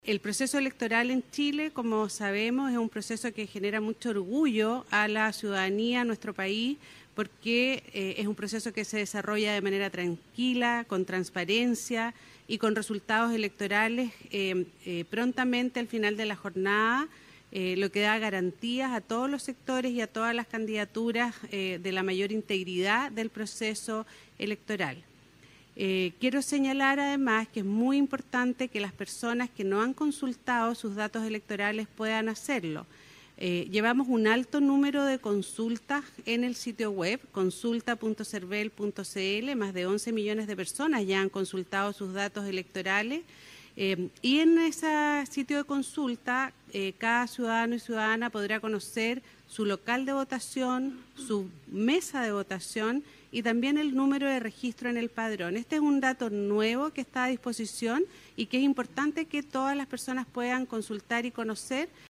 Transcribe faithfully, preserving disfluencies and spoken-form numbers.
El proceso electoral en Chile, como sabemos, es un proceso que genera mucho orgullo a la ciudadanía, a nuestro país, porque eh, es un proceso que se desarrolla de manera tranquila, con transparencia y con resultados electorales eh, eh, prontamente al final de la jornada, eh, lo que da garantías a todos los sectores y a todas las candidaturas eh, de la mayor integridad del proceso electoral. Eh, quiero señalar además que es muy importante que las personas que no han consultado sus datos electorales puedan hacerlo. Eh, llevamos un alto número de consultas en el sitio web, consulta punto cervel punto cl, más de once millones de personas ya han consultado sus datos electorales. Eh, y en ese sitio de consulta, eh, cada ciudadano y ciudadana podrá conocer su local de votación, su mesa de votación y también el número de registro en el padrón. Este es un dato nuevo que está a disposición y que es importante que todas las personas puedan consultar y conocer.